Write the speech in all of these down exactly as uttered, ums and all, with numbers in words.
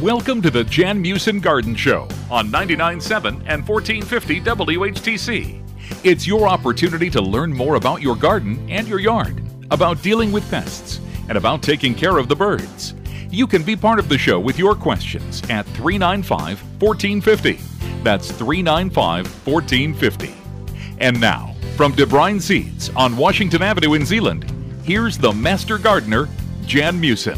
Welcome to the Jan Musin Garden Show on ninety-nine point seven and fourteen fifty W H T C. It's your opportunity to learn more about your garden and your yard, about dealing with pests, and about taking care of the birds. You can be part of the show with your questions at three nine five, one four five zero. That's three nine five, one four five zero. And now, from DeBrine Seeds on Washington Avenue in Zeeland, here's the Master Gardener, Jan Musin.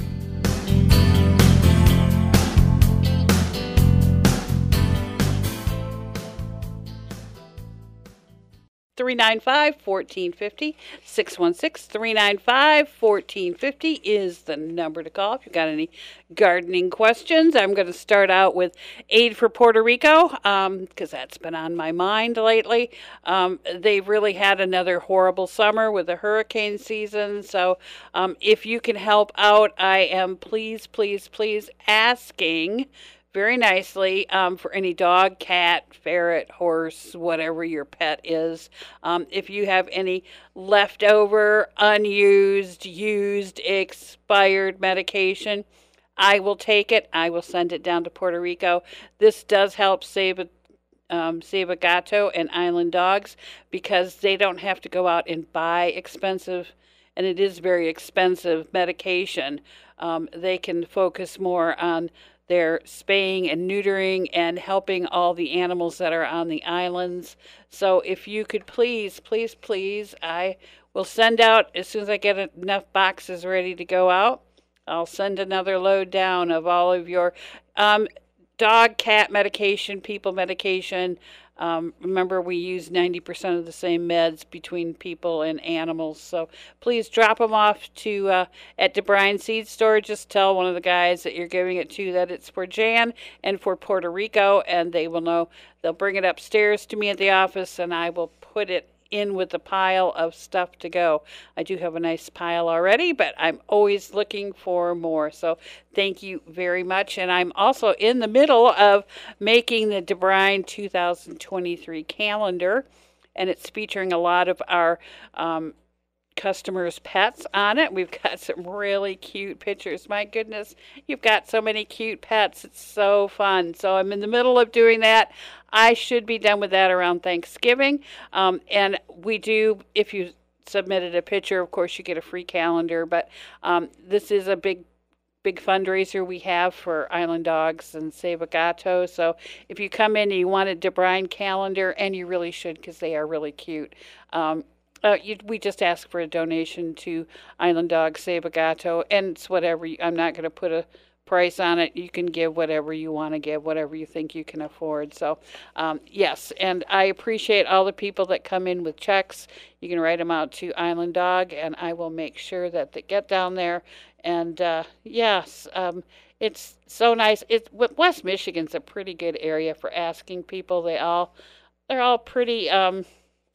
three nine five, one four five zero, six one six, three nine five, one four five zero is the number to call if you've got any gardening questions. I'm going to start out with Aid for Puerto Rico because um, that's been on my mind lately. Um, they've really had another horrible summer with the hurricane season, so um, if you can help out, I am please, please, please asking very nicely um, for any dog, cat, ferret, horse, whatever your pet is. Um, if you have any leftover, unused, used, expired medication, I will take it. I will send it down to Puerto Rico. This does help save a Um, Save a Gato and island dogs because they don't have to go out and buy expensive, and it is very expensive medication. Um, they can focus more on their spaying and neutering and helping all the animals that are on the islands. So if you could please, please, please, I will send out, as soon as I get enough boxes ready to go out, I'll send another load down of all of your um, dog, cat medication, people medication. Um, remember, we use ninety percent of the same meds between people and animals. So please drop them off to uh, at DeBrine Seed Store. Just tell one of the guys that you're giving it to that it's for Jan and for Puerto Rico, and they will know. They'll bring it upstairs to me at the office, and I will put it in with the pile of stuff to go. I do have a nice pile already, but I'm always looking for more. So thank you very much. And I'm also in the middle of making the DeBrine two thousand twenty-three calendar, and it's featuring a lot of our um, customers' pets on it. We've got some really cute pictures. My goodness, you've got so many cute pets. It's so fun. So I'm in the middle of doing that. I should be done with that around Thanksgiving. Um, and we do, if you submitted a picture, of course, you get a free calendar. But um, this is a big, big fundraiser we have for Island Dogs and Save a Gato. So if you come in and you want a DeBrine calendar, and you really should because they are really cute, um, Uh, you, we just ask for a donation to Island Dog Save a Gato, and it's whatever. You, I'm not going to put a price on it. You can give whatever you want to give, whatever you think you can afford. So, um, yes, and I appreciate all the people that come in with checks. You can write them out to Island Dog, and I will make sure that they get down there. And, uh, yes, um, it's so nice. It's, West Michigan's a pretty good area for asking people. They all, they're all pretty... Um,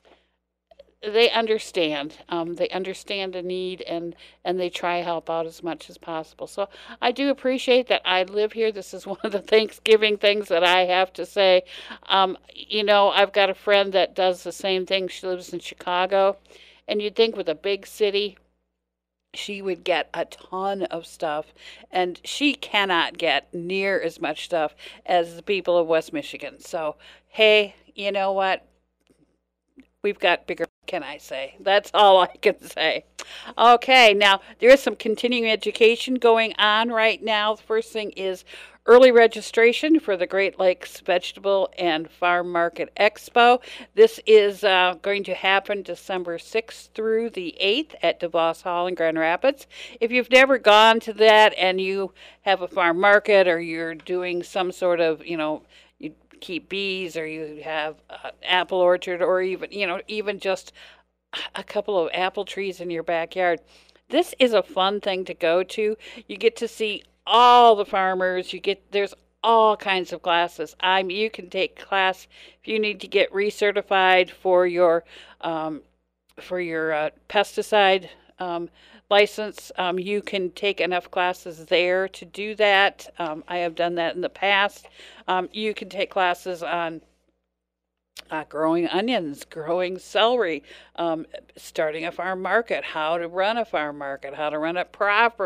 They understand. Um, they understand the need, and, and they try to help out as much as possible. So I do appreciate that I live here. This is one of the Thanksgiving things that I have to say. Um, you know, I've got a friend that does the same thing. She lives in Chicago. And you'd think with a big city, she would get a ton of stuff. And she cannot get near as much stuff as the people of West Michigan. So, hey, you know what? We've got bigger, can I say? That's all I can say. Okay, now there is some continuing education going on right now. The first thing is early registration for the Great Lakes Vegetable and Farm Market Expo. This is uh, going to happen December sixth through the eighth at DeVos Hall in Grand Rapids. If you've never gone to that and you have a farm market, or you're doing some sort of, you know, you keep bees, or you have an apple orchard, or even, you know, even just a couple of apple trees in your backyard, this is a fun thing to go to. You get to see all the farmers. You get, there's all kinds of classes. I mean, you can take class if you need to get recertified for your um, for your uh, pesticide um, license. Um, you can take enough classes there to do that. Um, I have done that in the past. Um, you can take classes on uh, growing onions, growing celery, um, starting a farm market, how to run a farm market, how to run it proper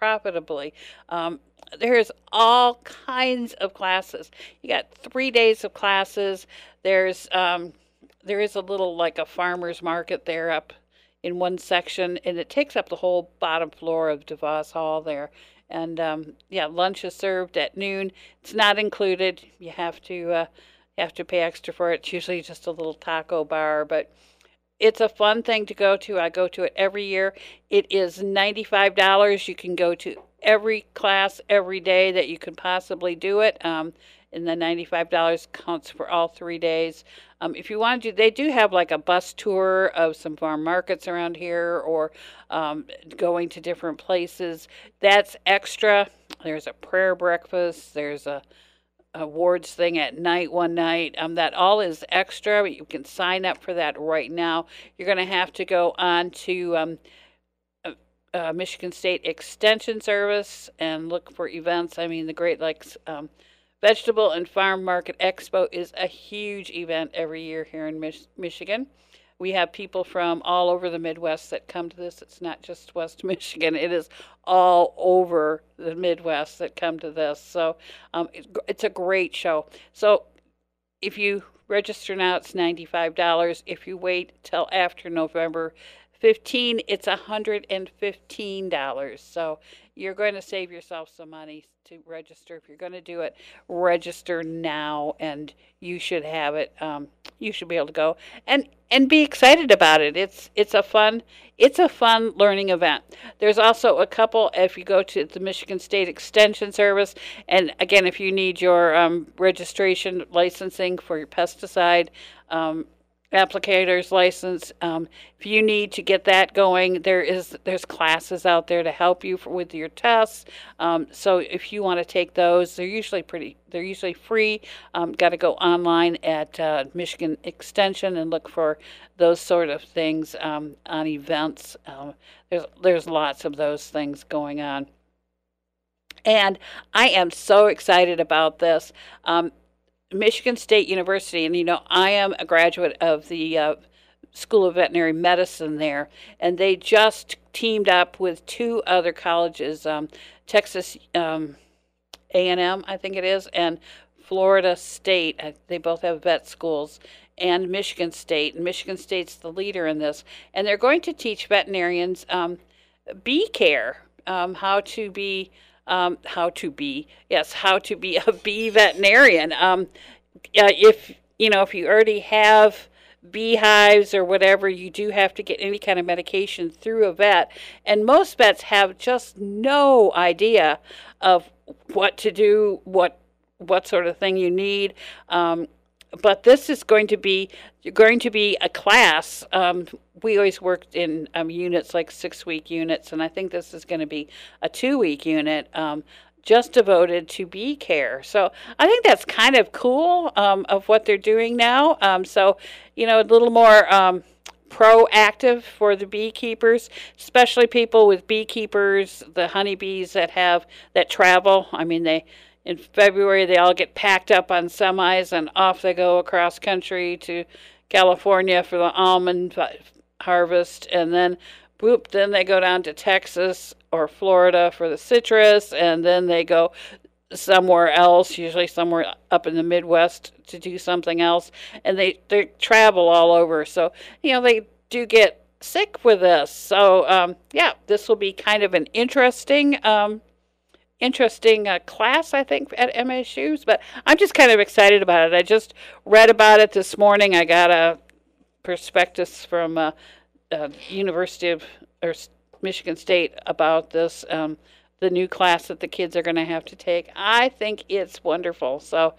profitably. Um, there's all kinds of classes. You got three days of classes. There's um, there is a little like a farmer's market there up in one section, and it takes up the whole bottom floor of DeVos Hall there. And um, yeah, lunch is served at noon. It's not included. You have to uh, you have to pay extra for it. It's usually just a little taco bar, but it's a fun thing to go to. I go to it every year. It is ninety-five dollars. You can go to every class every day that you could possibly do it. Um, and the ninety-five dollars counts for all three days. Um, if you want to do, they do have like a bus tour of some farm markets around here, or um, going to different places. That's extra. There's a prayer breakfast. There's a awards thing at night one night. Um, that all is extra. You can sign up for that right now. You're going to have to go on to um, uh, uh, Michigan State Extension Service and look for events. I mean, the Great Lakes um, Vegetable and Farm Market Expo is a huge event every year here in Mich- Michigan. We have people from all over the Midwest that come to this. It's not just West Michigan. It is all over the Midwest that come to this. So um, it, it's a great show. So if you register now, it's ninety-five dollars. If you wait till after November fifteenth, it's one hundred fifteen dollars. So you're going to save yourself some money to register. If you're going to do it, register now, and you should have it. Um, you should be able to go and and be excited about it. It's it's a fun it's a fun learning event. There's also a couple, if you go to the Michigan State Extension Service, and again, if you need your um, registration licensing for your pesticide um, applicator's license, um, if you need to get that going, there is there's classes out there to help you for, with your tests. Um, so if you want to take those, they're usually pretty they're usually free. Um, got to go online at uh, Michigan Extension and look for those sort of things um, on events. Um, there's there's lots of those things going on, and I am so excited about this. Um, Michigan State University, and you know, I am a graduate of the uh, School of Veterinary Medicine there, and they just teamed up with two other colleges, um, Texas um, A and M, I think it is, and Florida State. They both have vet schools, and Michigan State, and Michigan State's the leader in this, and they're going to teach veterinarians um, bee care, um, how to be Um, how to be, yes, how to be a bee veterinarian. Um, uh, if, you know, if you already have beehives or whatever, you do have to get any kind of medication through a vet. And most vets have just no idea of what to do, what, what sort of thing you need. Um, but this is going to be going to be a class. Um, we always worked in um, units, like six-week units, and I think this is going to be a two-week unit um, just devoted to bee care. So I think that's kind of cool um, of what they're doing now. Um, so, you know, a little more um, proactive for the beekeepers, especially people with beekeepers, the honeybees that have that travel. I mean, they in February, they all get packed up on semis and off they go across country to California for the almond harvest. And then, whoop, then they go down to Texas or Florida for the citrus. And then they go somewhere else, usually somewhere up in the Midwest, to do something else. And they, they travel all over. So, you know, they do get sick with this. So, um, yeah, this will be kind of an interesting um interesting uh, class, I think, at M S U's, but I'm just kind of excited about it. I just read about it this morning. I got a prospectus from uh, uh, University of or Michigan State about this, um, the new class that the kids are going to have to take. I think it's wonderful. So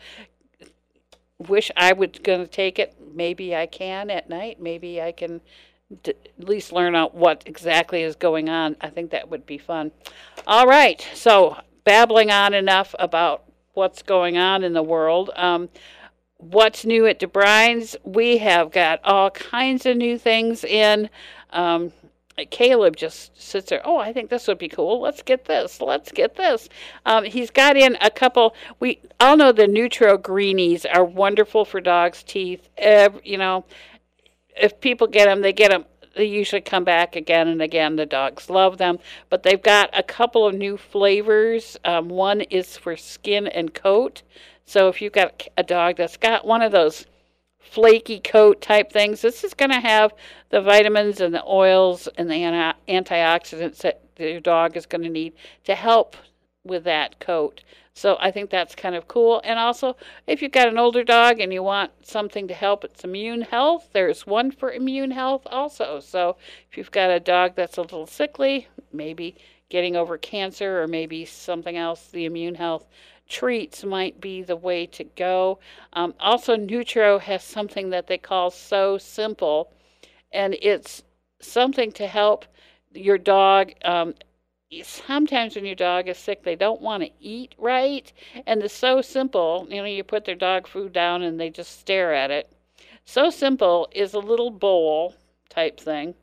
wish I was going to take it. Maybe I can at night. Maybe I can d- at least learn out what exactly is going on. I think that would be fun. All right. So babbling on enough about what's going on in the world. Um, what's new at DeBrine's? We have got all kinds of new things in. Um, Caleb just sits there, oh, I think this would be cool. Let's get this. Let's get this. Um, he's got in a couple. We all know the Nutro Greenies are wonderful for dogs' teeth. Every, you know, if people get them, they get them they usually come back again and again. The dogs love them. But they've got a couple of new flavors. Um, one is for skin and coat. So if you've got a dog that's got one of those flaky coat type things, this is going to have the vitamins and the oils and the anti- antioxidants that your dog is going to need to help with that coat. So I think that's kind of cool. And also, if you've got an older dog and you want something to help its immune health, there's one for immune health also. So if you've got a dog that's a little sickly, maybe getting over cancer or maybe something else, the immune health treats might be the way to go. Um, also, Nutro has something that they call So Simple, and it's something to help your dog. Um, sometimes when your dog is sick, they don't want to eat right, and the So Simple, you know, you put their dog food down and they just stare at it. So Simple is a little bowl type thing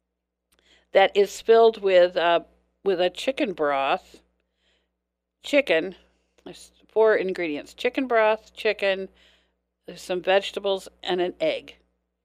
that is filled with uh, with a chicken broth, chicken. There's four ingredients: chicken broth, chicken, there's some vegetables, and an egg.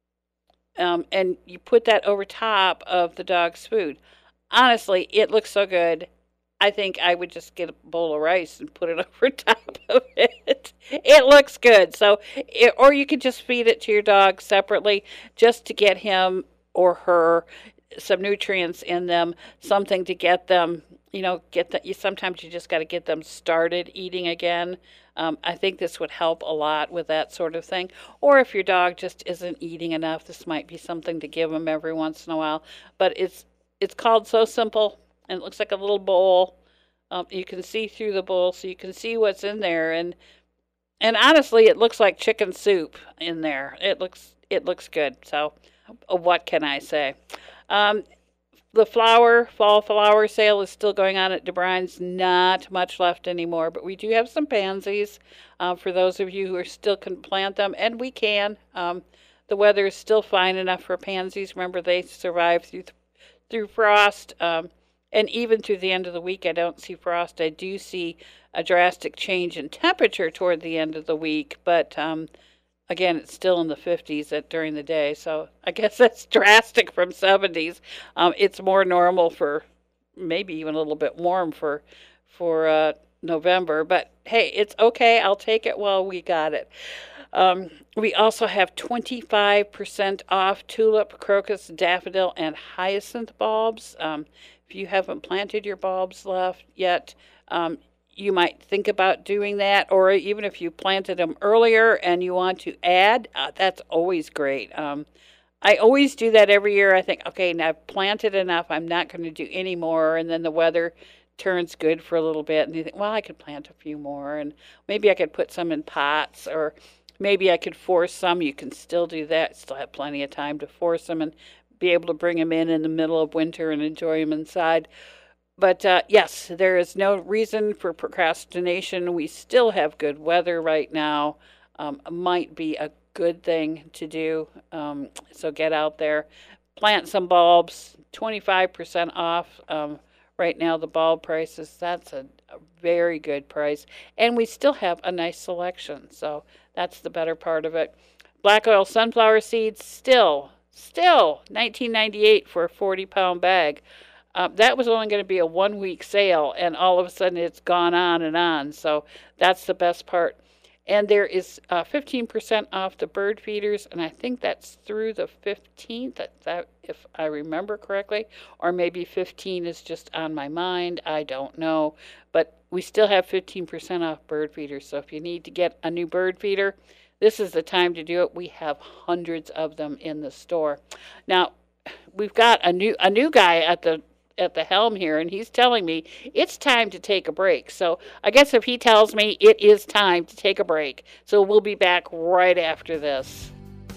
Um, and you put that over top of the dog's food. Honestly, it looks so good. I think I would just get a bowl of rice and put it over top of it. It looks good. So, it, or you could just feed it to your dog separately just to get him or her some nutrients in them, something to get them, you know, get the, you, sometimes you just got to get them started eating again. Um, I think this would help a lot with that sort of thing. Or if your dog just isn't eating enough, this might be something to give them every once in a while. But it's it's called So Simple, and it looks like a little bowl. Um, you can see through the bowl, so you can see what's in there. And and honestly, it looks like chicken soup in there. It looks it looks good. So what can I say? Um, the flower, fall flower sale is still going on at DeBrine's. Not much left anymore, but we do have some pansies uh, for those of you who are still can plant them, and we can. Um, the weather is still fine enough for pansies. Remember, they survive through through frost, um, and even through the end of the week. I don't see frost. I do see a drastic change in temperature toward the end of the week, but um, again, it's still in the fifties at, during the day, so I guess that's drastic from seventies. Um, it's more normal for maybe even a little bit warm for for uh, November, but hey, it's okay. I'll take it while we got it. Um, we also have twenty-five percent off tulip, crocus, daffodil, and hyacinth bulbs. Um, if you haven't planted your bulbs left yet, um, you might think about doing that, or even if you planted them earlier and you want to add, uh, that's always great. Um, I always do that every year. I think, okay, now I've planted enough. I'm not going to do any more, and then the weather turns good for a little bit, and you think, well, I could plant a few more, and maybe I could put some in pots, or maybe I could force some. You can still do that. Still have plenty of time to force them and be able to bring them in in the middle of winter and enjoy them inside. But uh, yes, there is no reason for procrastination. We still have good weather right now. Um, might be a good thing to do. Um, so get out there, plant some bulbs, twenty-five percent off. Um, right now, the bulb prices, that's a, a very good price. And we still have a nice selection. So that's the better part of it. Black oil sunflower seeds, still, still nineteen ninety-eight for a forty pound bag. Um, that was only going to be a one-week sale, and all of a sudden it's gone on and on. So that's the best part. And there is uh, fifteen percent off the bird feeders, and I think that's through the fifteenth, that, that, if I remember correctly. Or maybe fifteen is just on my mind. I don't know. But we still have fifteen percent off bird feeders. So if you need to get a new bird feeder, this is the time to do it. We have hundreds of them in the store. Now, we've got a new a new guy at the at the helm here, and he's telling me it's time to take a break. So I guess if he tells me it is time to take a break, so we'll be back right after this.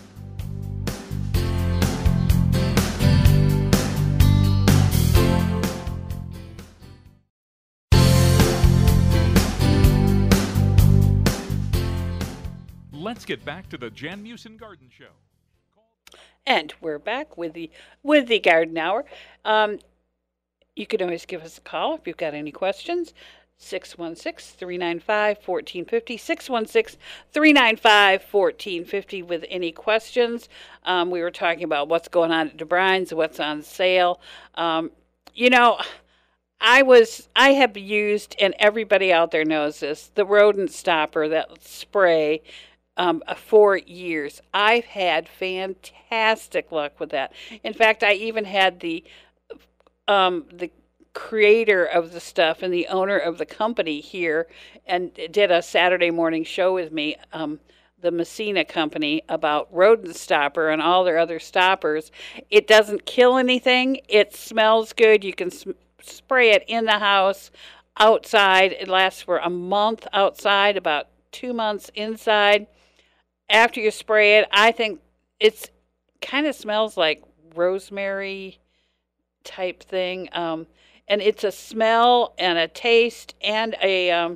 Let's get back to the Jan Musin Garden Show. And we're back with the with the Garden Hour. Um, You can always give us a call if you've got any questions. six one six, three nine five, one four five zero, six one six, three nine five, one four five zero with any questions. Um, we were talking about what's going on at DeBrine's, what's on sale. Um, you know, I was, I have used, and everybody out there knows this, the rodent stopper, that spray, um, for years. I've had fantastic luck with that. In fact, I even had the, um, the creator of the stuff and the owner of the company here and did a Saturday morning show with me, um, the Messina company, about rodent stopper and all their other stoppers. It doesn't kill anything. It smells good. You can sm- spray it in the house, outside. It lasts for a month outside, about two months inside. After you spray it, I think it's kind of smells like rosemary type thing. Um, And it's a smell and a taste and a, um,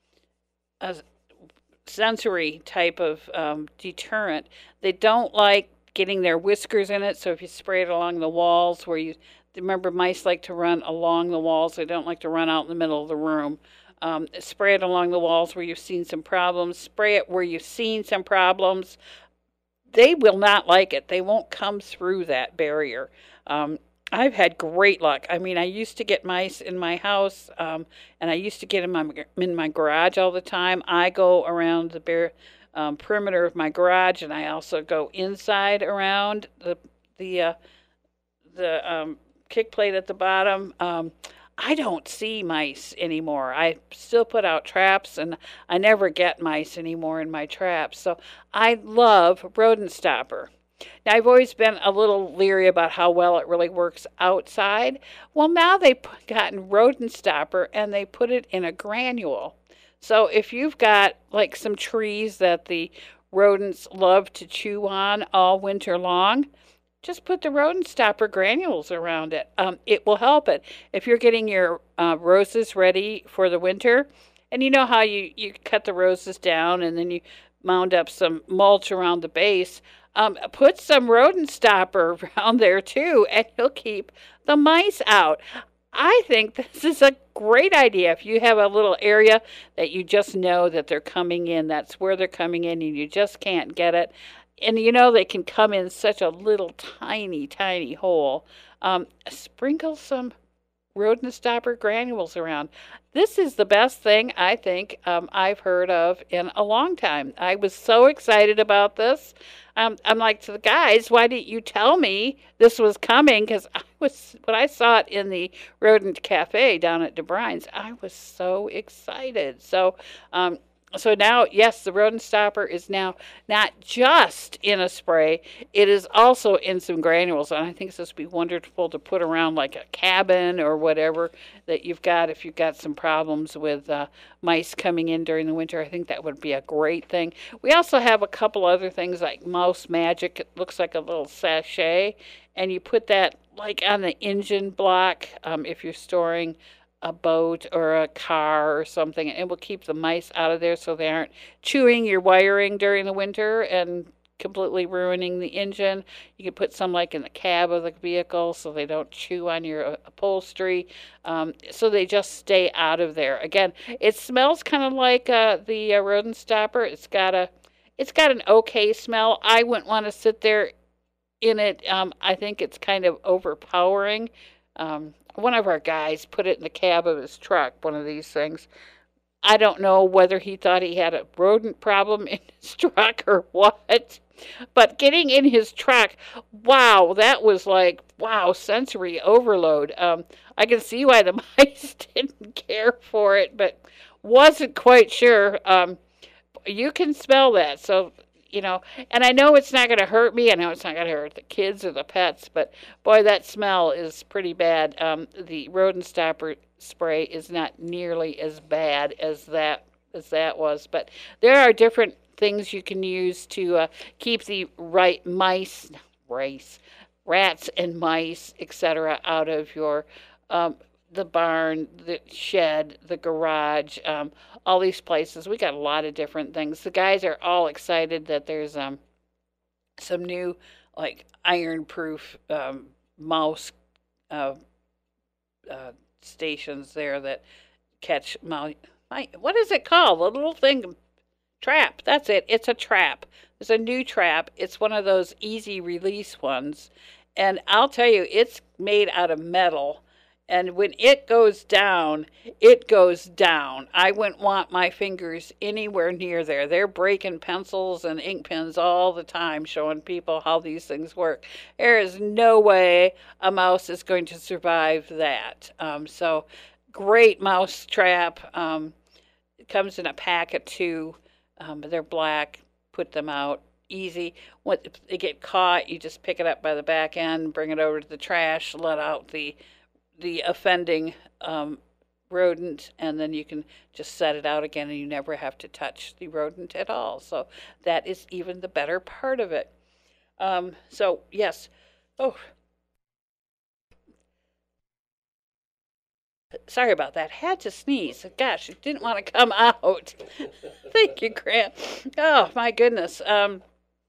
a sensory type of um, deterrent. They don't like getting their whiskers in it, so if you spray it along the walls where you, remember mice like to run along the walls, they don't like to run out in the middle of the room. Um, spray it along the walls where you've seen some problems. Spray it where you've seen some problems. They will not like it. They won't come through that barrier. Um, I've had great luck. I mean, I used to get mice in my house, um, and I used to get them in my, in my garage all the time. I go around the bare, um, perimeter of my garage, and I also go inside around the the uh, the um, kick plate at the bottom. Um, I don't see mice anymore. I still put out traps, and I never get mice anymore in my traps. So I love rodent stopper. Now, I've always been a little leery about how well it really works outside. Well, now they've gotten rodent stopper and they put it in a granule. So if you've got like some trees that the rodents love to chew on all winter long, just put the rodent stopper granules around it. Um, it will help it. If you're getting your uh, roses ready for the winter, and you know how you, you cut the roses down and then you mound up some mulch around the base, Um, put some rodent stopper around there too, and you'll keep the mice out. I think this is a great idea. If you have a little area that you just know that they're coming in, that's where they're coming in, and you just can't get it. And you know they can come in such a little tiny, tiny hole. Um, sprinkle some rodent stopper granules around. This is the best thing I think um, I've heard of in a long time. I was so excited about this. Um, I'm like to the guys, why didn't you tell me this was coming? Because I was, when I saw it in the Rodent Cafe down at DeBrine's, I was so excited. So, um, so now, yes, the rodent stopper is now not just in a spray, it is also in some granules. And I think this would be wonderful to put around like a cabin or whatever that you've got if you've got some problems with uh, mice coming in during the winter. I think that would be a great thing. We also have a couple other things like Mouse Magic. It looks like a little sachet, and you put that like on the engine block um, if you're storing a boat or a car or something. It will keep the mice out of there so they aren't chewing your wiring during the winter and completely ruining the engine. You can put some like in the cab of the vehicle so they don't chew on your upholstery, um, so they just stay out of there. Again, it smells kind of like uh, the uh, rodent stopper. It's got a it's got an okay smell. I wouldn't want to sit there in it. um, I think it's kind of overpowering. um, One of our guys put it in the cab of his truck, one of these things. I don't know whether he thought he had a rodent problem in his truck or what, but getting in his truck, wow, that was like, wow, sensory overload. Um, I can see why the mice didn't care for it, but wasn't quite sure. Um, you can smell that, so you know, and I know it's not going to hurt me. I know it's not going to hurt the kids or the pets, but boy, that smell is pretty bad. Um, the rodent stopper spray is not nearly as bad as that as that was, but there are different things you can use to uh, keep the right mice, rice, rats and mice, et cetera, out of your um, the barn, the shed, the garage, um, all these places. We got a lot of different things. The guys are all excited that there's um some new like iron-proof um, mouse uh, uh, stations there that catch mouse. What is it called? The little thing, trap. That's it. It's a trap. There's a new trap. It's one of those easy release ones. And I'll tell you, it's made out of metal. And when it goes down, it goes down. I wouldn't want my fingers anywhere near there. They're breaking pencils and ink pens all the time, showing people how these things work. There is no way a mouse is going to survive that. Um, so, great mouse trap. Um, it comes in a pack of two. Um, they're black. Put them out. Easy. When they get caught, you just pick it up by the back end, bring it over to the trash, let out the the offending um, rodent, and then you can just set it out again, and you never have to touch the rodent at all. So that is even the better part of it. Um, so yes. Oh, sorry about that. Had to sneeze. Gosh, it didn't want to come out. Thank you, Grant. Oh my goodness. Um,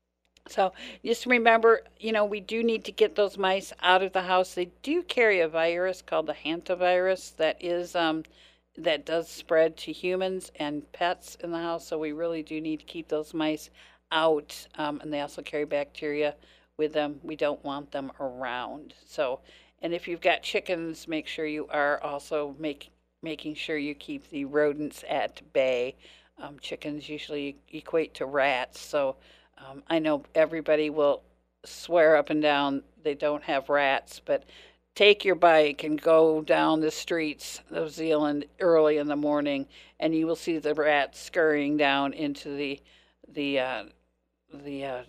So just remember, you know, we do need to get those mice out of the house. They do carry a virus called the hantavirus that is um, that does spread to humans and pets in the house. So we really do need to keep those mice out. Um, and they also carry bacteria with them. We don't want them around. So, and if you've got chickens, make sure you are also make making sure you keep the rodents at bay. Um, chickens usually equate to rats, so. Um, I know everybody will swear up and down they don't have rats, but take your bike and go down the streets of Zeeland early in the morning, and you will see the rats scurrying down into the the uh, the uh,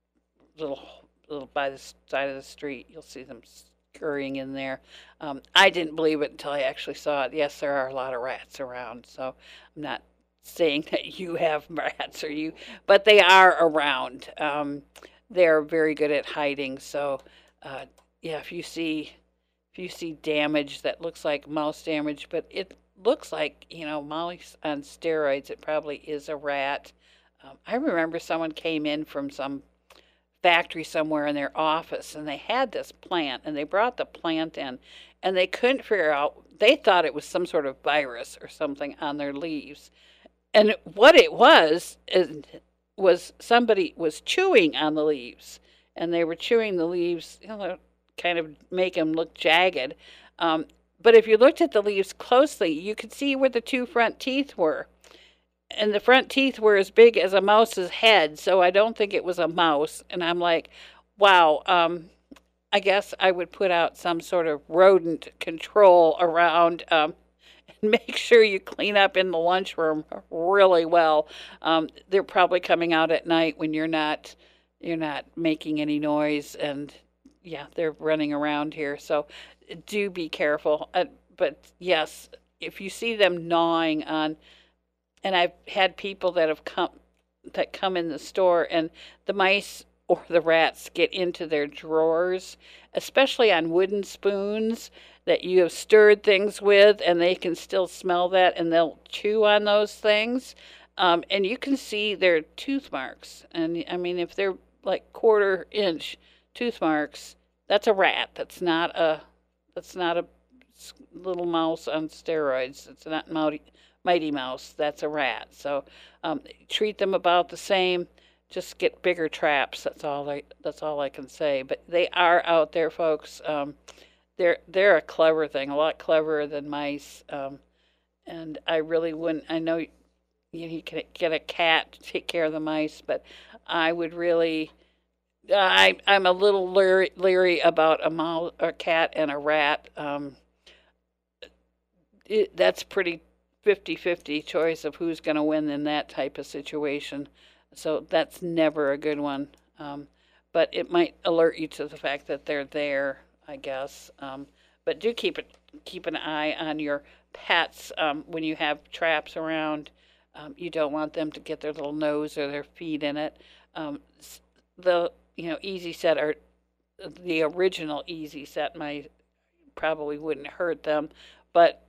little little by the side of the street. You'll see them scurrying in there. Um, I didn't believe it until I actually saw it. Yes, there are a lot of rats around, so I'm not saying that you have rats or you, but they are around. Um, they're very good at hiding. So, uh, yeah, if you see if you see damage that looks like mouse damage, but it looks like, you know, mouse on steroids, it probably is a rat. Um, I remember someone came in from some factory somewhere in their office, and they had this plant, and they brought the plant in, and they couldn't figure out. They thought it was some sort of virus or something on their leaves. And what it was is, was somebody was chewing on the leaves, and they were chewing the leaves, you know, kind of make them look jagged. Um, but if you looked at the leaves closely, you could see where the two front teeth were. And the front teeth were as big as a mouse's head, so I don't think it was a mouse. And I'm like, wow, um, I guess I would put out some sort of rodent control around. Um, Make sure you clean up in the lunchroom really well. Um, they're probably coming out at night when you're not you're not making any noise, and yeah, they're running around here. So do be careful. Uh, but yes, if you see them gnawing on, and I've had people that have come that come in the store, and the mice or the rats get into their drawers, especially on wooden spoons that you have stirred things with, and they can still smell that, and they'll chew on those things. Um, and you can see their tooth marks. And I mean, if they're like quarter inch tooth marks, that's a rat. That's not a that's not a little mouse on steroids. It's not Mighty, Mighty Mouse. That's a rat. So um, treat them about the same. Just get bigger traps. That's all I that's all I can say. But they are out there, folks. Um, They're they're a clever thing, a lot cleverer than mice. Um, and I really wouldn't. I know you, you can get a cat to take care of the mice, but I would really. I I'm a little leery, leery about a mouse, a cat, and a rat. Um, it, that's pretty fifty-fifty choice of who's going to win in that type of situation. So that's never a good one. Um, but it might alert you to the fact that they're there, I guess. Um, but do keep it keep an eye on your pets um, when you have traps around. Um, you don't want them to get their little nose or their feet in it. Um, the you know Easy Set or the original Easy Set might probably wouldn't hurt them, but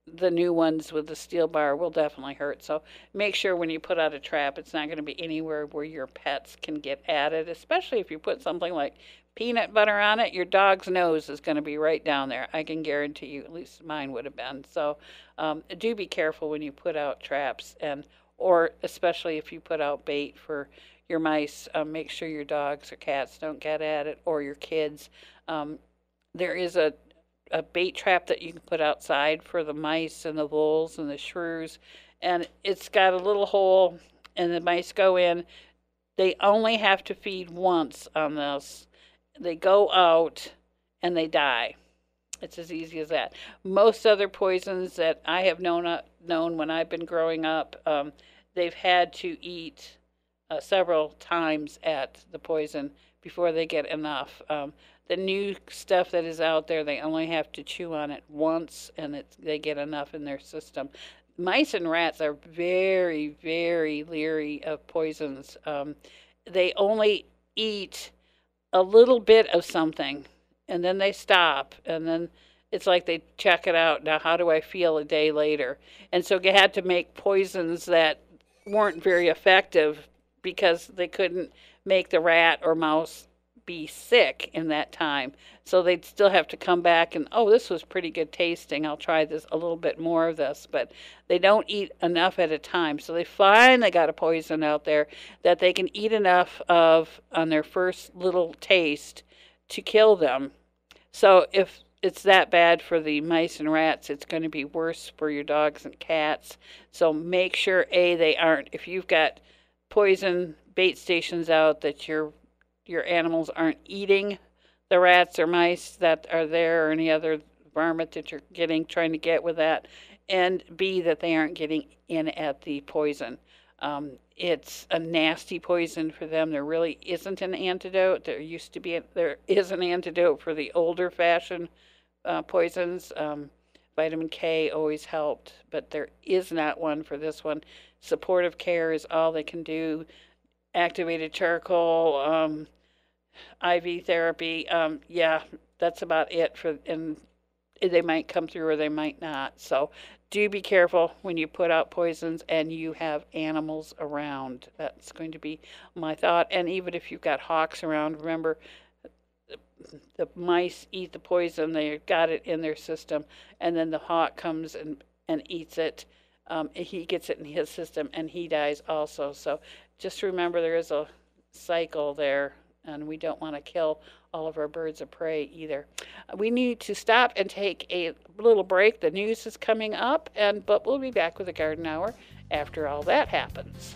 the new ones with the steel bar will definitely hurt. So make sure when you put out a trap, it's not going to be anywhere where your pets can get at it, especially if you put something like peanut butter on it. Your dog's nose is going to be right down there. I can guarantee you, at least mine would have been. So um, do be careful when you put out traps, and or especially if you put out bait for your mice. Um, make sure your dogs or cats don't get at it, or your kids. Um, there is a a bait trap that you can put outside for the mice and the voles and the shrews, and it's got a little hole, and the mice go in. They only have to feed once on this. They go out and they die. It's as easy as that. Most other poisons that I have known uh, known when I've been growing up, um, they've had to eat uh, several times at the poison before they get enough. Um, the new stuff that is out there, they only have to chew on it once, and it's, they get enough in their system. Mice and rats are very, very leery of poisons. Um, they only eat a little bit of something, and then they stop, and then it's like they check it out. Now, how do I feel a day later? And so they had to make poisons that weren't very effective because they couldn't make the rat or mouse be sick in that time. So they'd still have to come back and, oh, this was pretty good tasting. I'll try this a little bit more of this. But they don't eat enough at a time. So they finally got a poison out there that they can eat enough of on their first little taste to kill them. So if it's that bad for the mice and rats, it's going to be worse for your dogs and cats. So make sure, A, they aren't. If you've got poison bait stations out, that your your animals aren't eating the rats or mice that are there, or any other varmint that you're getting, trying to get with that. And B, that they aren't getting in at the poison. Um, it's a nasty poison for them. There really isn't an antidote. There used to be, a, there is an antidote for the older fashioned uh, poisons. Um, vitamin K always helped, but there is not one for this one. Supportive care is all they can do. Activated charcoal, um, I V therapy. Um, yeah, that's about it for, and they might come through or they might not. So do be careful when you put out poisons and you have animals around. That's going to be my thought. And even if you've got hawks around, remember, the mice eat the poison. They got it in their system, and then the hawk comes and, and eats it. Um, he gets it in his system, and he dies also. So just remember, there is a cycle there, and we don't want to kill all of our birds of prey either. We need to stop and take a little break. The news is coming up, and but we'll be back with a garden hour after all that happens.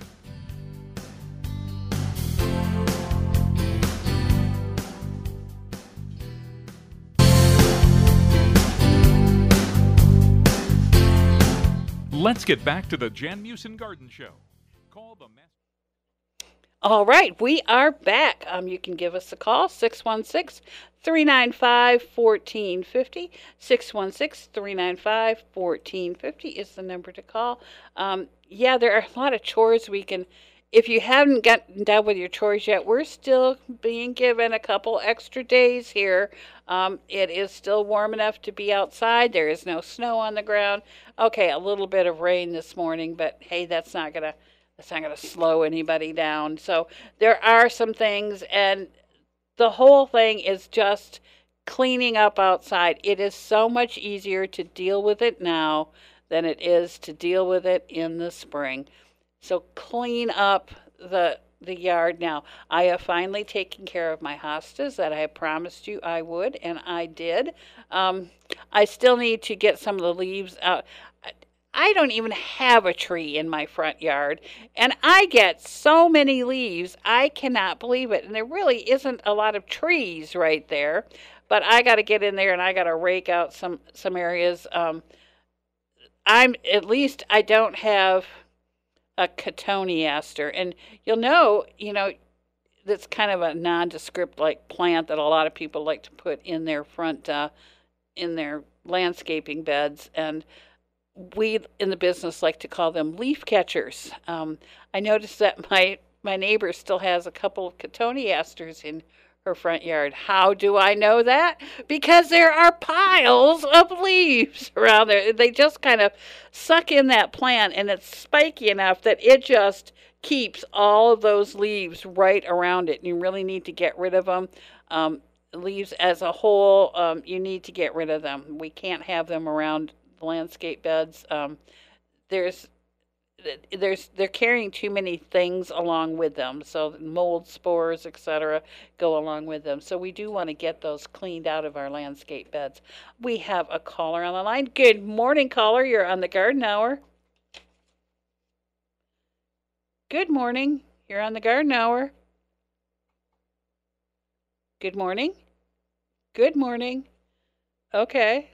Let's get back to the Jan Musin Garden Show. Call the mess. All right, we are back. Um, you can give us a call, six one six, three nine five, one four five zero. six one six, three nine five, one four five zero is the number to call. Um, yeah, there are a lot of chores we can, if you haven't gotten done with your chores yet, we're still being given a couple extra days here. Um, it is still warm enough to be outside. There is no snow on the ground. Okay, a little bit of rain this morning, but hey, that's not going to That's not going to slow anybody down. So there are some things, and the whole thing is just cleaning up outside. It is so much easier to deal with it now than it is to deal with it in the spring. So clean up the the yard now. I have finally taken care of my hostas that I promised you I would, and I did. Um, I still need to get some of the leaves out. I don't even have a tree in my front yard, and I get so many leaves, I cannot believe it. And there really isn't a lot of trees right there, but I got to get in there and I got to rake out some, some areas. Um, I'm, at least I don't have a cotoneaster, and you'll know, you know, that's kind of a nondescript like plant that a lot of people like to put in their front, uh, in their landscaping beds, and we in the business like to call them leaf catchers. Um, I noticed that my, my neighbor still has a couple of cotoneasters in her front yard. How do I know that? Because there are piles of leaves around there. They just kind of suck in that plant, and it's spiky enough that it just keeps all of those leaves right around it. You really need to get rid of them. Um, leaves as a whole, um, you need to get rid of them. We can't have them around the landscape beds. Um, there's there's they're carrying too many things along with them, so mold spores, etc., go along with them. So we do want to get those cleaned out of our landscape beds. We have a caller on the line. Good morning, caller. You're on the Garden Hour. Good morning. You're on the Garden Hour. Good morning. Good morning. Okay.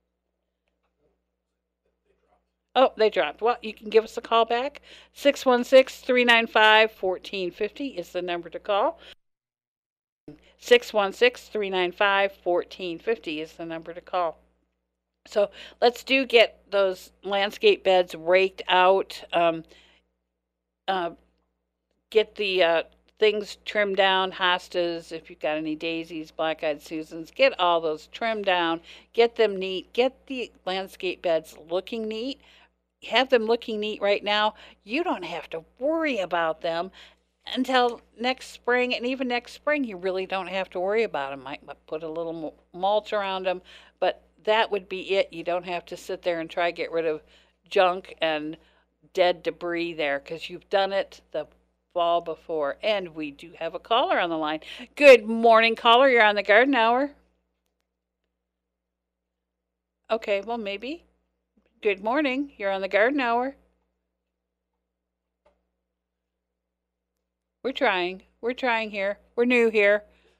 Oh, they dropped. Well, you can give us a call back. six one six, three nine five, one four five zero is the number to call. six one six, three nine five, one four five zero is the number to call. So let's do get those landscape beds raked out. Um, uh, get the uh, things trimmed down, hostas, if you've got any daisies, black-eyed Susans, get all those trimmed down, get them neat, get the landscape beds looking neat. Have them looking neat right now. You don't have to worry about them until next spring, and even next spring you really don't have to worry about them. Might put a little mulch around them, but that would be it. You don't have to sit there and try to get rid of junk and dead debris there, because you've done it the fall before. And we do have a caller on the line. Good morning, caller. You're on the Garden Hour. Okay, well, maybe. Good morning. You're on the Garden Hour. We're trying. We're trying here. We're new here.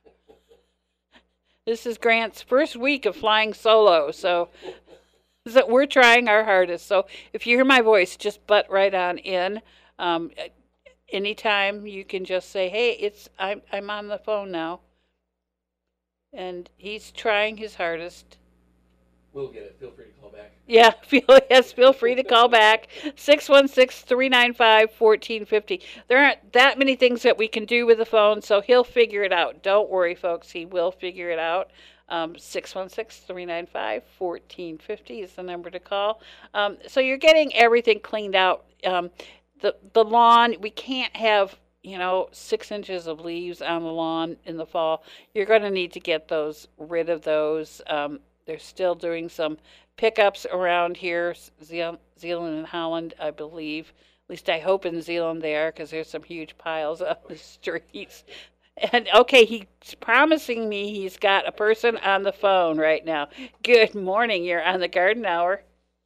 This is Grant's first week of flying solo, so, so we're trying our hardest. So if you hear my voice, just butt right on in. Um, anytime you can just say, "Hey, it's I'm I'm on the phone now," and he's trying his hardest. We'll get it. Feel free to call back. Yeah, feel, yes, feel free to call back. six one six, three nine five, one four five zero. There aren't that many things that we can do with the phone, so he'll figure it out. Don't worry, folks. He will figure it out. Um, six one six, three nine five, one four five zero is the number to call. Um, so you're getting everything cleaned out. Um, the, the lawn, we can't have, you know, six inches of leaves on the lawn in the fall. You're going to need to get those, rid of those. Um, They're still doing some pickups around here, Zealand and Holland, I believe. At least I hope in Zealand they are, because there's some huge piles on the streets. And, okay, he's promising me he's got a person on the phone right now. Good morning. You're on the Garden Hour.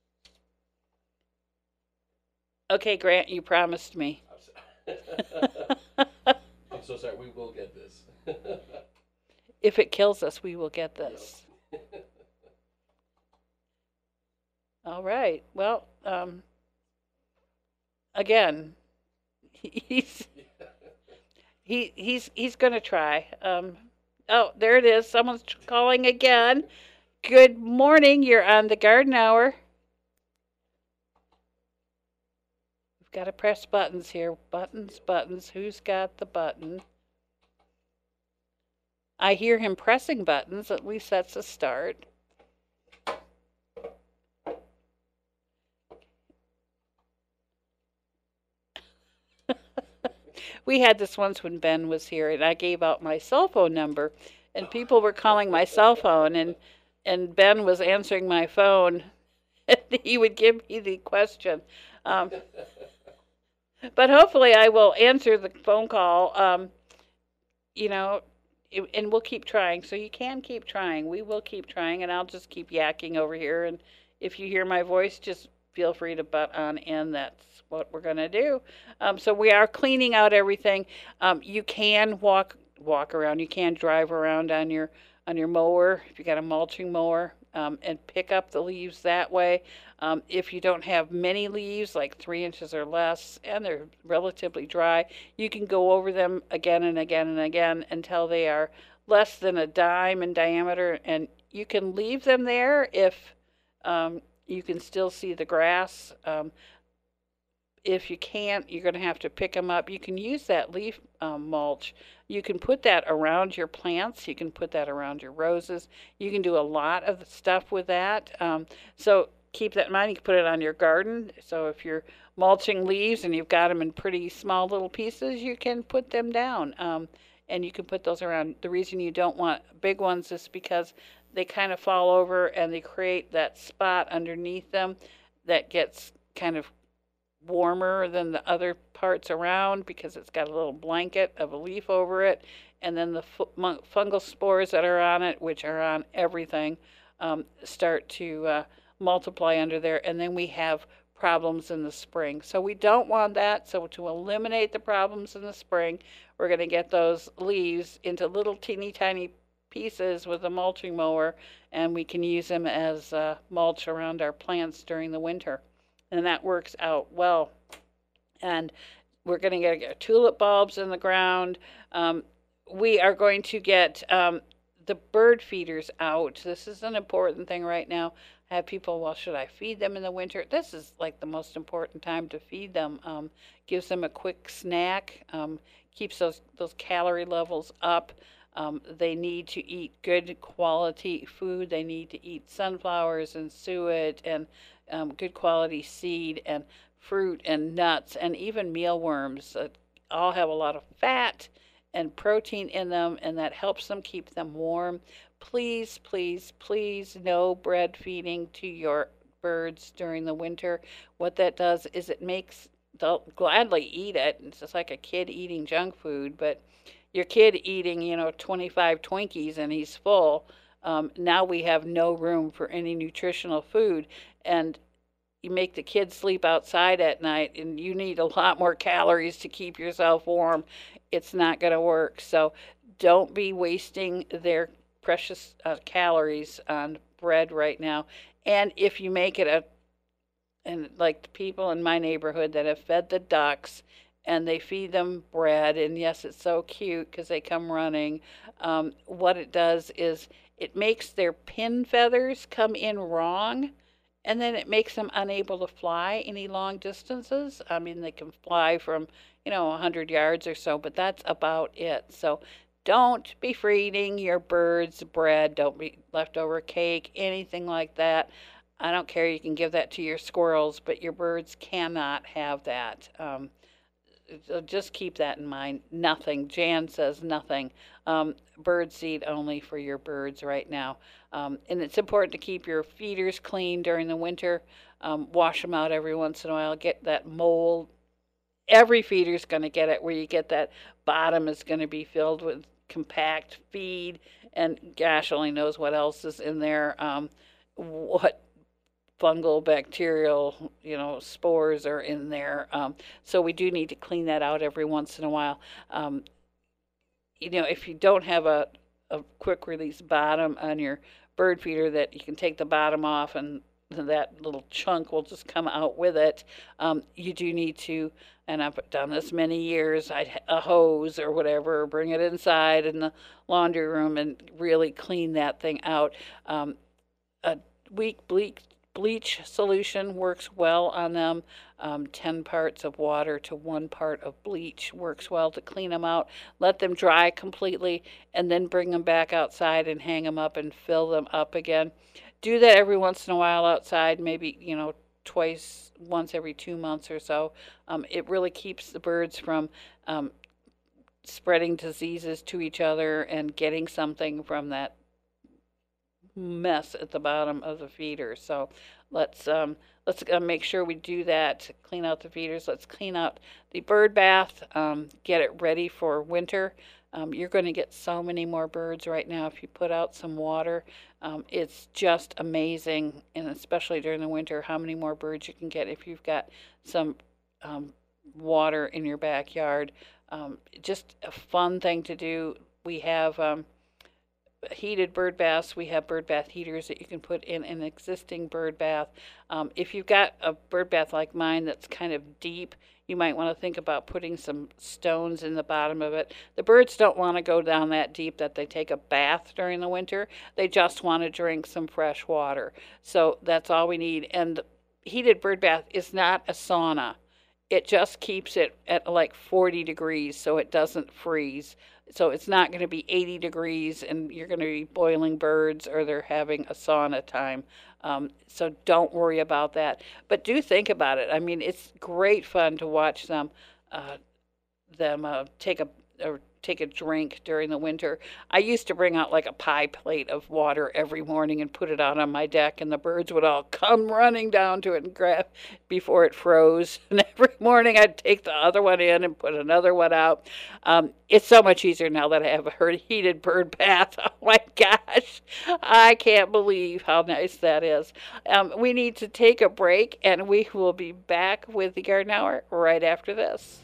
Okay, Grant, you promised me. I'm so sorry. We will get this. If it kills us, we will get this. Yep. All right. Well, um, again, he's he he's he's going to try. Um, oh, there it is. Someone's calling again. Good morning. You're on the Garden Hour. We've got to press buttons here. Buttons, buttons. Who's got the button? I hear him pressing buttons. At least that's a start. We had this once when Ben was here, and I gave out my cell phone number, and people were calling my cell phone, and and Ben was answering my phone, and he would give me the question. Um, but hopefully I will answer the phone call, um, you know, and we'll keep trying. So you can keep trying. We will keep trying, and I'll just keep yakking over here. And if you hear my voice, just feel free to butt on in. That's what we're going to do. Um, so we are cleaning out everything. Um, you can walk walk around. You can drive around on your on your mower if you got a mulching mower, um, and pick up the leaves that way. Um, if you don't have many leaves, like three inches or less, and they're relatively dry, you can go over them again and again and again until they are less than a dime in diameter, and you can leave them there if um, you can still see the grass. Um, if you can't, you're going to have to pick them up. You can use that leaf um, mulch. You can put that around your plants. You can put that around your roses. You can do a lot of stuff with that. Um, so keep that in mind. You can put it on your garden. So if you're mulching leaves and you've got them in pretty small little pieces, you can put them down. Um, and you can put those around. The reason you don't want big ones is because they kind of fall over and they create that spot underneath them that gets kind of warmer than the other parts around because it's got a little blanket of a leaf over it, and then the fungal spores that are on it, which are on everything, um, start to uh, multiply under there, and then we have problems in the spring. So we don't want that. So to eliminate the problems in the spring, we're going to get those leaves into little teeny tiny pieces with a mulching mower, and we can use them as uh, mulch around our plants during the winter. And that works out well. And we're going to get tulip bulbs in the ground. Um, we are going to get um, the bird feeders out. This is an important thing right now. I have people, well, should I feed them in the winter? This is like the most important time to feed them. Um, gives them a quick snack, um, keeps those, those calorie levels up. Um, they need to eat good quality food. They need to eat sunflowers and suet and um, good quality seed and fruit and nuts and even mealworms that all have a lot of fat and protein in them, and that helps them keep them warm. Please, please, please, no bread feeding to your birds during the winter. What that does is it makes, they'll gladly eat it. It's just like a kid eating junk food, but your kid eating, you know, twenty-five Twinkies and he's full. Um, now we have no room for any nutritional food, and you make the kids sleep outside at night, and you need a lot more calories to keep yourself warm. It's not going to work. So don't be wasting their precious uh, calories on bread right now. And if you make it a, and like the people in my neighborhood that have fed the ducks, and they feed them bread, and yes, it's so cute because they come running. Um, what it does is it makes their pin feathers come in wrong, and then it makes them unable to fly any long distances. I mean, they can fly from, you know, one hundred yards or so, but that's about it. So don't be feeding your birds bread. Don't be leftover cake, anything like that. I don't care. You can give that to your squirrels, but your birds cannot have that. Um, So just keep that in mind. Nothing. Jan says nothing. Um, bird seed only for your birds right now. Um, and it's important to keep your feeders clean during the winter. Um, wash them out every once in a while. Get that mold. Every feeder's going to get it, where you get that bottom is going to be filled with compact feed. And gosh only knows what else is in there. Um, what fungal, bacterial, you know, spores are in there. Um, so we do need to clean that out every once in a while. Um, you know, if you don't have a, a quick release bottom on your bird feeder that you can take the bottom off and that little chunk will just come out with it, um, you do need to, and I've done this many years, I'd a hose or whatever, bring it inside in the laundry room and really clean that thing out. Um, a weak bleach Bleach solution works well on them. Um, ten parts of water to one part of bleach works well to clean them out. Let them dry completely, and then bring them back outside and hang them up and fill them up again. Do that every once in a while outside, maybe, you know, twice, once every two months or so. Um, it really keeps the birds from um, spreading diseases to each other and getting something from that mess at the bottom of the feeder. So let's um, let's uh, make sure we do that. Clean out the feeders. Let's clean out the bird bath. Um, get it ready for winter. Um, you're going to get so many more birds right now if you put out some water. Um, it's just amazing, and especially during the winter, how many more birds you can get if you've got some um, water in your backyard. Um, just a fun thing to do. We have um, heated bird baths. We have bird bath heaters that you can put in an existing bird bath. Um, if you've got a bird bath like mine that's kind of deep, you might want to think about putting some stones in the bottom of it. The birds don't want to go down that deep that they take a bath during the winter. They just want to drink some fresh water. So that's all we need. And the heated bird bath is not a sauna. it just keeps it at like forty degrees so it doesn't freeze. So it's not going to be eighty degrees and you're going to be boiling birds or they're having a sauna time. Um, so don't worry about that. But do think about it. I mean, it's great fun to watch them uh, them uh, take a or take a drink during the winter. I used to bring out like a pie plate of water every morning and put it out on my deck, and the birds would all come running down to it and grab before it froze. And every morning I'd take the other one in and put another one out. Um, it's so much easier now that I have a heated bird bath. Oh my gosh, I can't believe how nice that is. Um, we need to take a break, and we will be back with the Garden Hour right after this.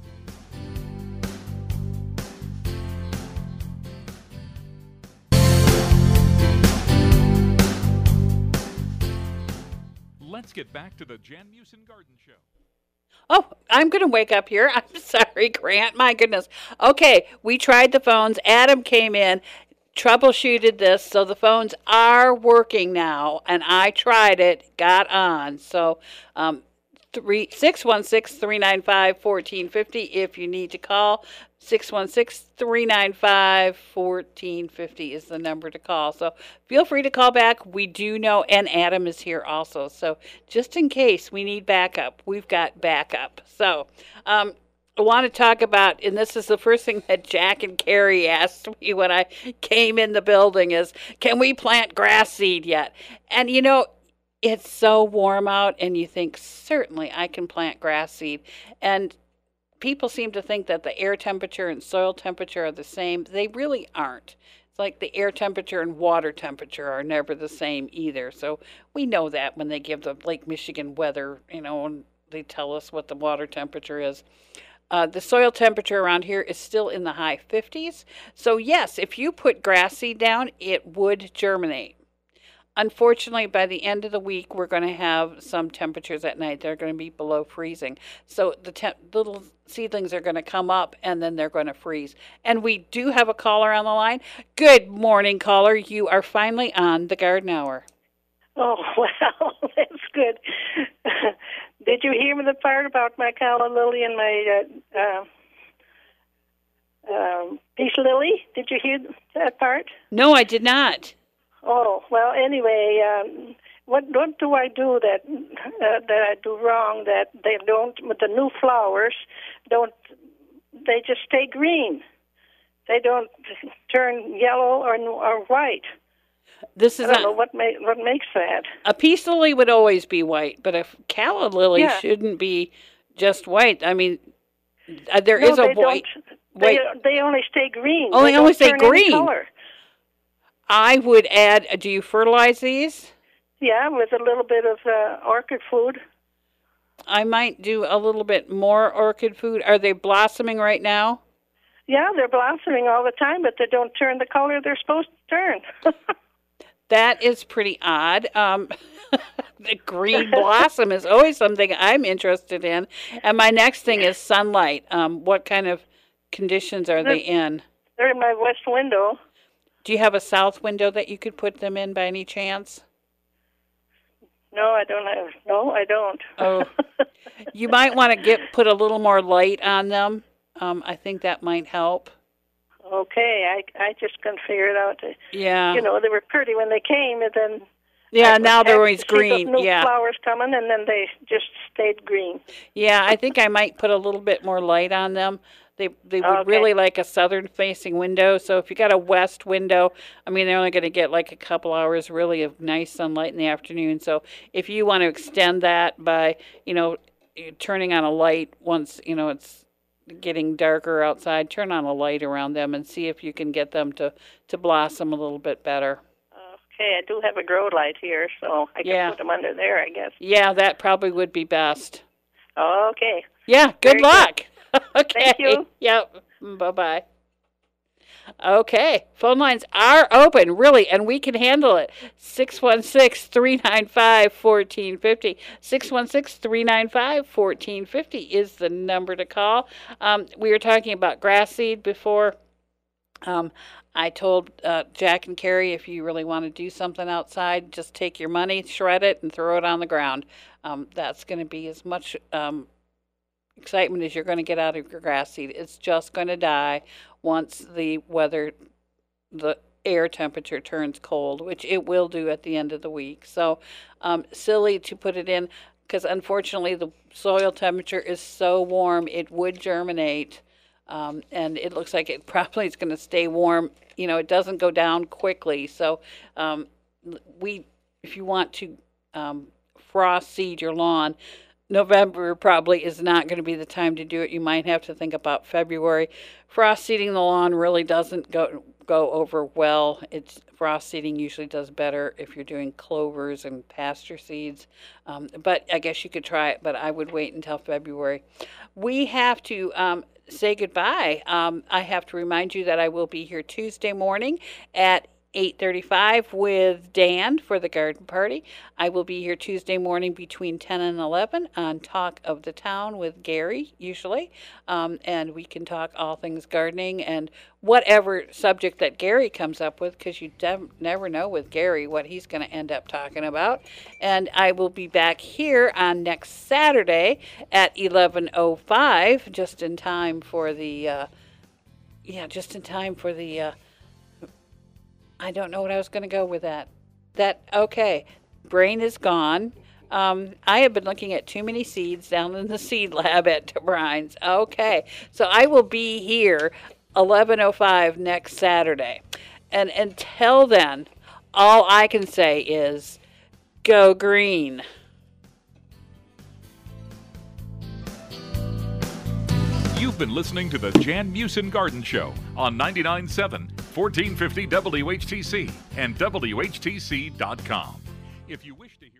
Let's get back to the Jan Musin Garden Show. Oh, I'm going to wake up here. I'm sorry, Grant. My goodness. Okay, we tried the phones. Adam came in, troubleshooted this, so the phones are working now, and I tried it, got on. So um, three six one six, three nine five, one four five zero if you need to call. six one six, three nine five, one four five zero is the number to call. So feel free to call back. We do know, and Adam is here also. So just in case we need backup, we've got backup. So um, I want to talk about, and this is the first thing that Jack and Carrie asked me when I came in the building is, can we plant grass seed yet? And you know, it's so warm out, and you think, certainly I can plant grass seed. And people seem to think that the air temperature and soil temperature are the same. They really aren't. It's like the air temperature and water temperature are never the same either. So we know that when they give the Lake Michigan weather, you know, and they tell us what the water temperature is. Uh, the soil temperature around here is still in the high fifties. So yes, if you put grass seed down, it would germinate. Unfortunately, by the end of the week, we're going to have some temperatures at night. They're going to be below freezing. So the te- little seedlings are going to come up, and then they're going to freeze. And we do have a caller on the line. Good morning, caller. You are finally on the Garden Hour. Oh, well, that's good. Did you hear the part about my calla lily and my uh, uh, um, peace lily? Did you hear that part? No, I did not. Oh, well, anyway, um, what what do I do that uh, that I do wrong, that they don't, with the new flowers, don't, they just stay green. They don't turn yellow or or white. This is I don't not, know what, ma- what makes that. a peace lily would always be white, but a calla lily Yeah. shouldn't be just white. I mean, uh, there no, is a they white. Don't. They, white. they only stay green. Oh, they only don't stay turn any green. color. I would add, do you fertilize these? Yeah, with a little bit of uh, orchid food. I might do a little bit more orchid food. Are they blossoming right now? Yeah, they're blossoming all the time, but they don't turn the color they're supposed to turn. That is pretty odd. Um, the green blossom is always something I'm interested in. And my next thing is sunlight. Um, what kind of conditions are they're, they in? They're in my west window. Do you have a south window that you could put them in by any chance? No, I don't have. No, I don't. Oh, you might want to get put a little more light on them. Um, I think that might help. Okay, I I just couldn't figure it out. Yeah. You know, they were pretty when they came, and then yeah, I now they're had always to see green. those new Yeah. flowers coming, and then they just stayed green. Yeah, I think I might put a little bit more light on them. They they would Okay. really like a southern facing window. So if you got a west window, I mean, they're only going to get like a couple hours really of nice sunlight in the afternoon. So if you want to extend that by, you know, turning on a light once, you know, it's getting darker outside, turn on a light around them and see if you can get them to, to blossom a little bit better. Okay, I do have a grow light here, so I can Yeah. put them under there, I guess. Yeah, that probably would be best. Okay. Yeah, good Very luck. Okay. Thank you. Yep. Bye-bye. Okay. Phone lines are open, really, and we can handle it. six one six, three nine five, one four five zero. six one six, three nine five, one four five zero is the number to call. Um, we were talking about grass seed before. Um, I told uh, Jack and Carrie, if you really want to do something outside, just take your money, shred it, and throw it on the ground. Um, that's going to be as much... Um, excitement is you're going to get out of your grass seed. It's just going to die once the weather, the air temperature turns cold, which it will do at the end of the week. So um, silly to put it in, because unfortunately the soil temperature is so warm it would germinate, um, and it looks like it probably is going to stay warm. You know, it doesn't go down quickly. So um, we, if you want to um, frost seed your lawn, November probably is not going to be the time to do it. You might have to think about February. Frost seeding the lawn really doesn't go go over well. It's frost seeding usually does better if you're doing clovers and pasture seeds. Um, but I guess you could try it, but I would wait until February. We have to um, say goodbye. Um, I have to remind you that I will be here Tuesday morning at eight thirty-five with Dan for the garden party. I will be here Tuesday morning between ten and eleven on Talk of the Town with Gary, usually. Um, and we can talk all things gardening and whatever subject that Gary comes up with, because you dev- never know with Gary what he's going to end up talking about. And I will be back here on next Saturday at eleven oh five, just in time for the, uh, yeah, just in time for the, uh, I don't know what I was going to go with that. That, okay, brain is gone. Um, I have been looking at too many seeds down in the seed lab at Brian's. Okay, so I will be here eleven oh five next Saturday. And until then, all I can say is go green. You've been listening to the Jan Musin Garden Show on ninety-nine point seven, fourteen fifty W H T C and W H T C dot com. If you wish to hear